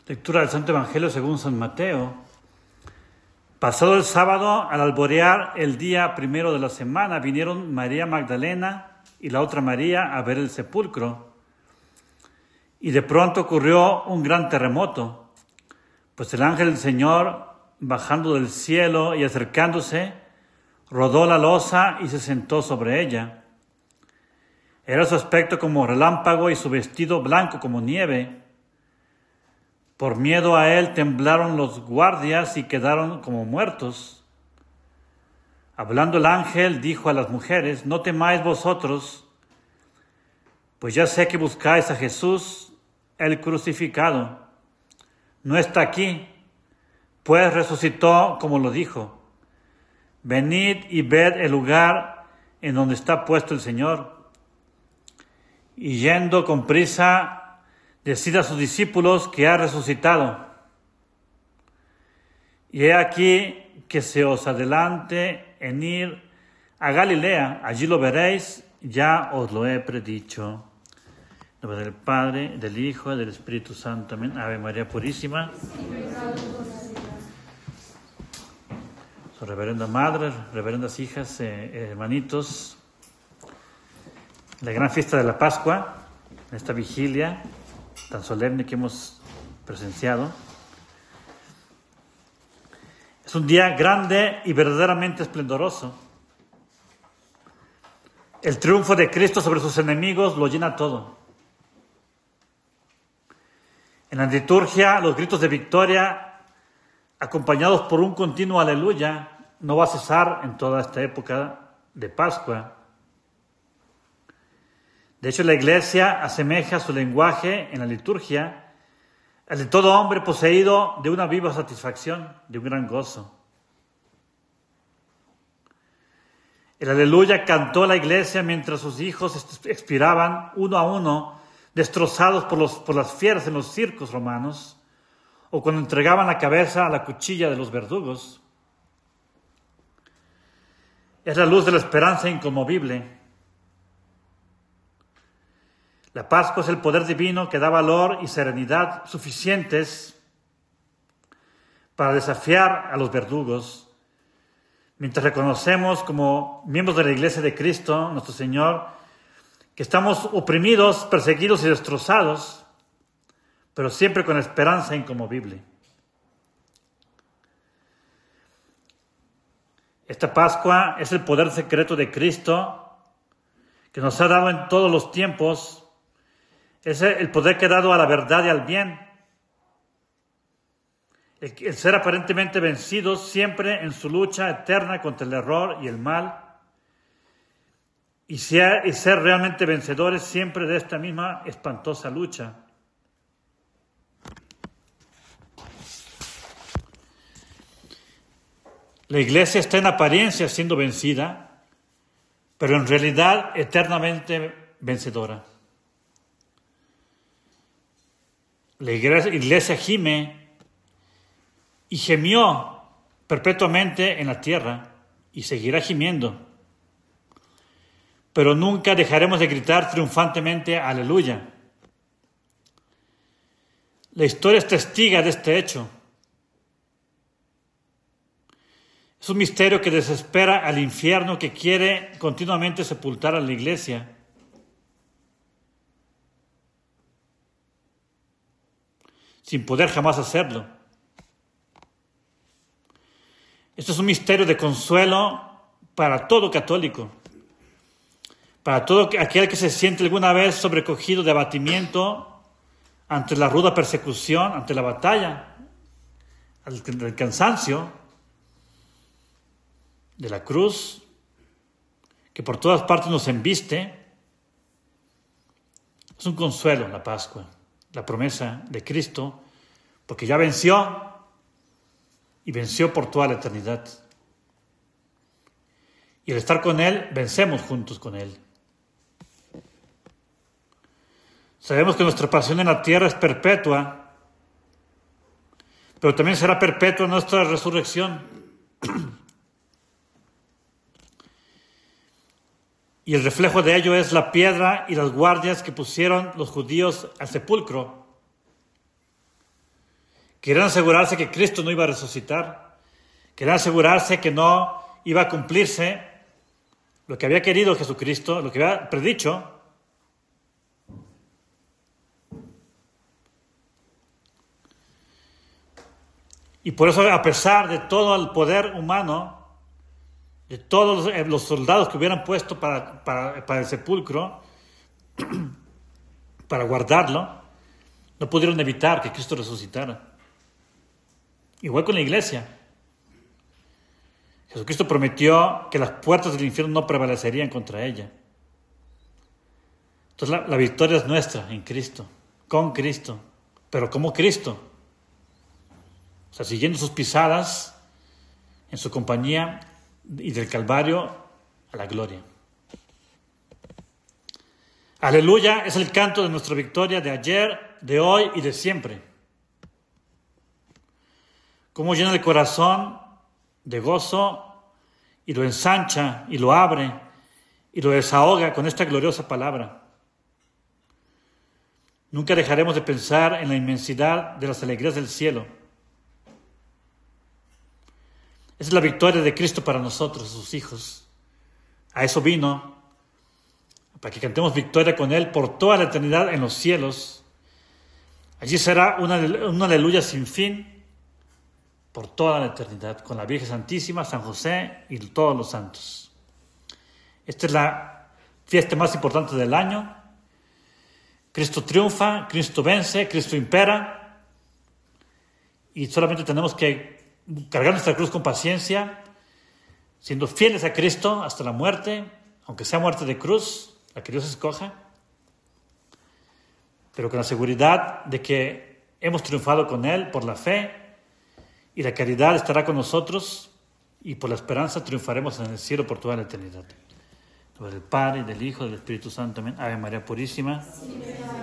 Lectura del Santo Evangelio según San Mateo. Pasado el sábado, al alborear el día primero de la semana, vinieron María Magdalena y la otra María a ver el sepulcro. Y de pronto ocurrió un gran terremoto, pues el ángel del Señor, bajando del cielo y acercándose, rodó la losa y se sentó sobre ella. Era su aspecto como relámpago y su vestido blanco como nieve. Por miedo a él temblaron los guardias y quedaron como muertos. Hablando el ángel, dijo a las mujeres: no temáis vosotros, pues ya sé que buscáis a Jesús, el crucificado. No está aquí, pues resucitó como lo dijo. Venid y ved el lugar en donde está puesto el Señor. Y yendo con prisa, decid a sus discípulos que ha resucitado. Y he aquí que se os adelante en ir a Galilea, allí lo veréis, ya os lo he predicho. En nombre del Padre, del Hijo y del Espíritu Santo. Amén. Ave María Purísima. Su reverenda madre, reverendas hijas, hermanitos, la gran fiesta de la Pascua, en esta vigilia tan solemne que hemos presenciado. Es un día grande y verdaderamente esplendoroso. El triunfo de Cristo sobre sus enemigos lo llena todo. En la liturgia, los gritos de victoria, acompañados por un continuo aleluya, no va a cesar en toda esta época de Pascua. De hecho, la Iglesia asemeja su lenguaje en la liturgia al de todo hombre poseído de una viva satisfacción, de un gran gozo. El aleluya cantó la Iglesia mientras sus hijos expiraban uno a uno, destrozados por las fieras en los circos romanos, o cuando entregaban la cabeza a la cuchilla de los verdugos. Es la luz de la esperanza inconmovible. La Pascua es el poder divino que da valor y serenidad suficientes para desafiar a los verdugos, mientras reconocemos como miembros de la Iglesia de Cristo, nuestro Señor, que estamos oprimidos, perseguidos y destrozados, pero siempre con esperanza inconmovible. Esta Pascua es el poder secreto de Cristo que nos ha dado en todos los tiempos. Es el poder que ha dado a la verdad y al bien. El ser aparentemente vencidos siempre en su lucha eterna contra el error y el mal. Y ser realmente vencedores siempre de esta misma espantosa lucha. La Iglesia está en apariencia siendo vencida, pero en realidad eternamente vencedora. La iglesia gime y gemió perpetuamente en la tierra y seguirá gimiendo. Pero nunca dejaremos de gritar triunfantemente aleluya. La historia es testiga de este hecho. Es un misterio que desespera al infierno que quiere continuamente sepultar a la Iglesia. Sin poder jamás hacerlo. Esto es un misterio de consuelo para todo católico, para todo aquel que se siente alguna vez sobrecogido de abatimiento ante la ruda persecución, ante la batalla, el cansancio de la cruz, que por todas partes nos embiste. Es un consuelo la Pascua. La promesa de Cristo, porque ya venció y venció por toda la eternidad. Y al estar con Él, vencemos juntos con Él. Sabemos que nuestra pasión en la tierra es perpetua, pero también será perpetua nuestra resurrección. Y el reflejo de ello es la piedra y las guardias que pusieron los judíos al sepulcro. Querían asegurarse que Cristo no iba a resucitar. Querían asegurarse que no iba a cumplirse lo que había querido Jesucristo, lo que había predicho. Y por eso, a pesar de todo el poder humano, de todos los soldados que hubieran puesto para el sepulcro, para guardarlo, no pudieron evitar que Cristo resucitara. Igual con la iglesia. Jesucristo prometió que las puertas del infierno no prevalecerían contra ella. Entonces la victoria es nuestra en Cristo, con Cristo, pero como Cristo. O sea, siguiendo sus pisadas en su compañía y del Calvario a la gloria. Aleluya es el canto de nuestra victoria de ayer, de hoy y de siempre. Cómo llena el corazón de gozo y lo ensancha y lo abre y lo desahoga con esta gloriosa palabra. Nunca dejaremos de pensar en la inmensidad de las alegrías del cielo. Esa es la victoria de Cristo para nosotros, sus hijos. A eso vino, para que cantemos victoria con Él por toda la eternidad en los cielos. Allí será una aleluya sin fin por toda la eternidad, con la Virgen Santísima, San José y todos los santos. Esta es la fiesta más importante del año. Cristo triunfa, Cristo vence, Cristo impera. Y solamente tenemos que cargar nuestra cruz con paciencia, siendo fieles a Cristo hasta la muerte, aunque sea muerte de cruz, la que Dios escoja, pero con la seguridad de que hemos triunfado con Él por la fe, y la caridad estará con nosotros, y por la esperanza triunfaremos en el cielo por toda la eternidad. En nombre del Padre, y del Hijo, y del Espíritu Santo. Amén. Ave María Purísima.